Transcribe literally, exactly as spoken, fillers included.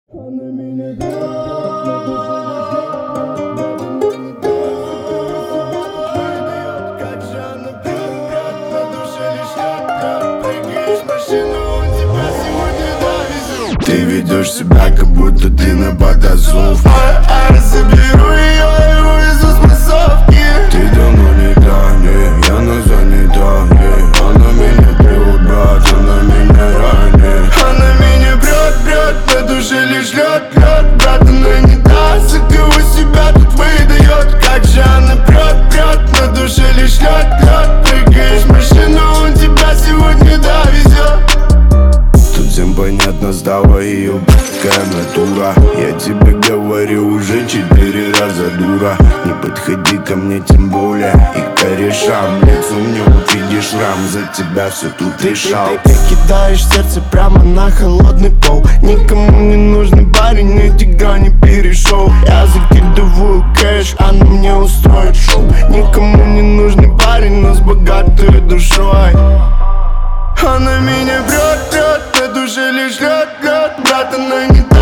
Она меня как же она прет, на душе лишь лед. Прыгаешь в машину, он тебя сегодня довезет. Ты ведешь себя, как будто ты на потасовке. А я заберу ее и увезу с массовки. Ты давно не та, не, я на занятоге. Она меня прет, брат, она меня ранит. Она меня прет, прет, на душе лишь лед, лед. Брат, она не та, за кого себя тут выдает. Как же она прет, прет, на душе лишь лед, лед. Прыгаешь в машину, он тебя сегодня довезет. Тут всем понятно, стала ее б***кая натура. Я тебе говорю уже четыре раза, дура. Не подходи ко мне тем более и к корешам. Лицу мне вот видишь шрам, за тебя все тут решал. Ты, ты, ты кидаешь сердце прямо на холодный пол. Никому не нужный парень, эти грани перешел. Я закидываю кэш, она мне устроит шоу. Никому не нужный парень, но с богатой душой. Она меня прет, прет, на душе лишь лед, лед. Брат, она не та,